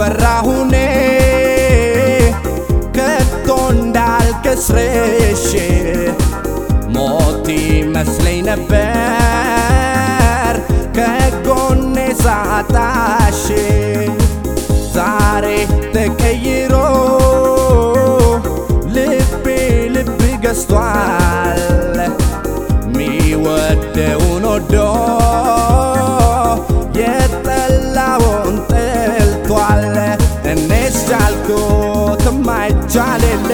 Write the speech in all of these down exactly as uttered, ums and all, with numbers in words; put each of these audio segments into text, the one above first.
ፈራሁኔ ከቶ እንዳልከስርሽ ሞት ይመስለኝ ነበር ከጎኔ ሳጣሽ ዛሬ ተቀይሮ ልቤ ልብ ገዝቷል ሚወደውን ወዶ የጠላውን ጠልቷል እኔስ ቻልኩት ማይቻል የለ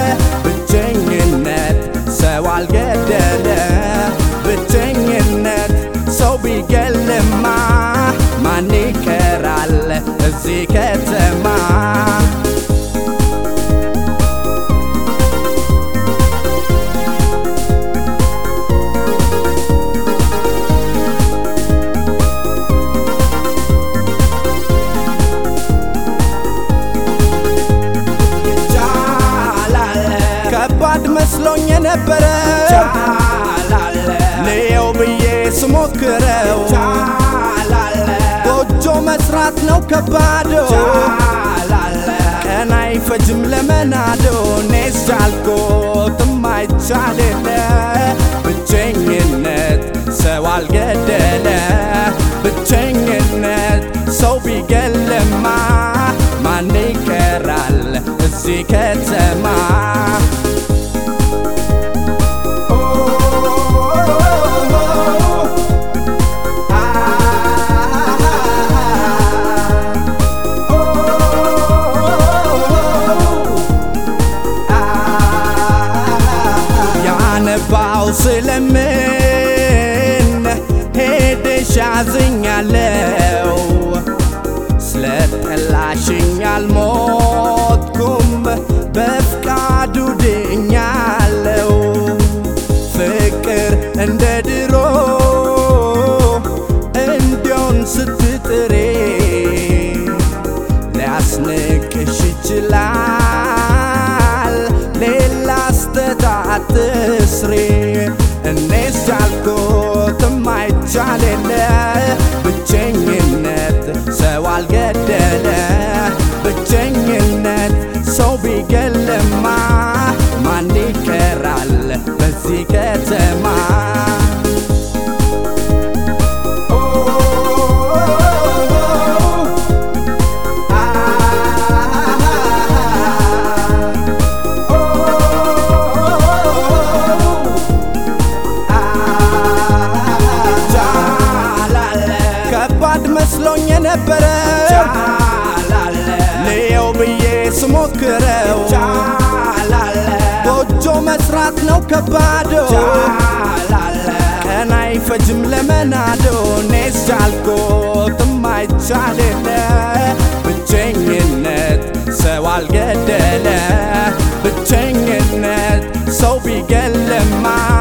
ብቸኝነት ሰው አልገደለ ብቸኝነት ሰው ቢገልማ ማን ይቀራል እዚህ ከተማ ከባድ መስሎኝ የነበረ ልየው ብዬ ስሞክረው ጎጆ መስራት ነው ከባዶ ቀን አይፈጅም ለመናዶ እኔስ ቻልኩት ማይቻል የለ ብቸኝነት ሰው አልገደለ ብቸኝነት ሰው ቢገልማ ማን ይቀራል እዚህ ከተማ ያነባው ስለምን ሄደሽ አዝኛለው ስለጠላሽኝ አልሞትኩም በፍቃዱ ድኛለው ፍቅር እንደ ድሮ እንዲሆን ስትጥሬ ሊያስንቅሽ ይችላል ሌላ ስተት አትስሪ እኔስ ቻልኩት ማይቻል የለ ብቸኝነት ሰው አልገደለ ብቸኝነት ሰው ቢገልማ ማን ይቀራል በዚህ ከተማ ከባድ መስሎኝ የነበረ ልየው ብዬ ስሞክረው ጎጆ መስራት ነው ከባዶ ቀን አይፈጅም ለመናዶ እኔስ ቻልኩት ማይቻል የለ ብቸኝነት ሰው አልገደለ ብቸኝነት ሰው ቢገልማ